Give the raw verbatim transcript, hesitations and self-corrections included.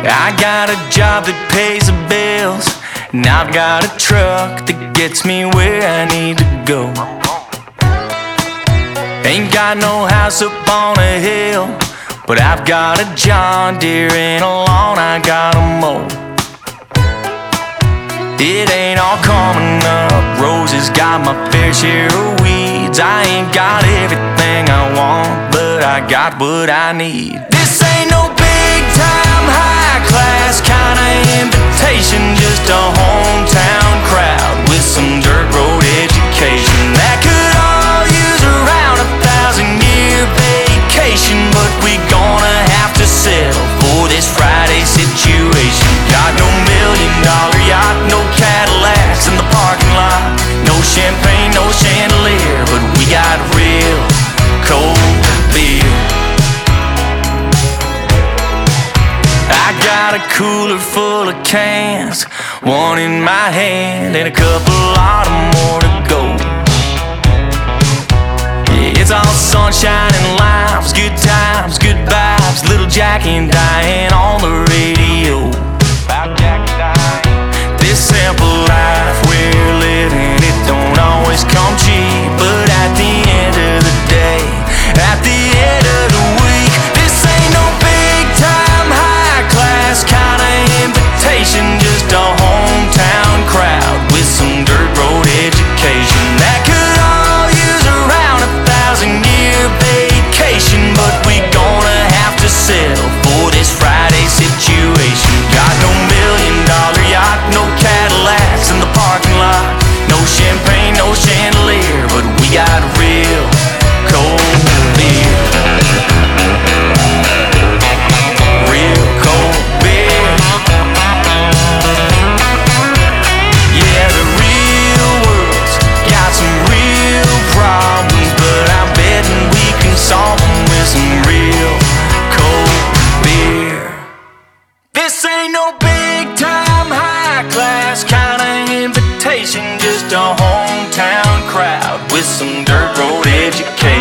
I got a job that pays the bills, and I've got a truck that gets me where I need to go. Ain't got no house up on a hill, but I've got a John Deere and a lawn I gotta mow. It ain't all coming up roses, got my fair share of weeds. I ain't got everything I want, but I got what I need. This ain't no big time, high class kind of invitation, just a hometown crowd with some dirt road education that could all use around a thousand year vacation. But we gonna have to settle for this Friday situation. Got no million dollar yacht, no Cadillacs in the parking lot, no champagne, no chandelier, but we got real cold beer. I got a cooler full of cans, one in my hand and a couple lot more to go. Yeah, it's all sunshine and limes, good times, good vibes, little Jackie and Diane on the radio. About Jackie and Diane. This simple life we're living, it don't always come cheap, but at the end of the day, at the end of the week, this ain't no big time, high class kind of invitation, just a hometown crowd with some dirt road education that could all use around a thousand year vacation. But we gonna have to settle for this Friday situation. Got no million dollar yacht, no Cadillacs in the parking lot, no champagne, no chandelier, but we got real cold beer. Real cold beer. Yeah, the real world's got some real problems, but I'm betting we can solve them with some real cold beer. This ain't no big time, high class kind of invitation, just a hometown crowd with some dirt road education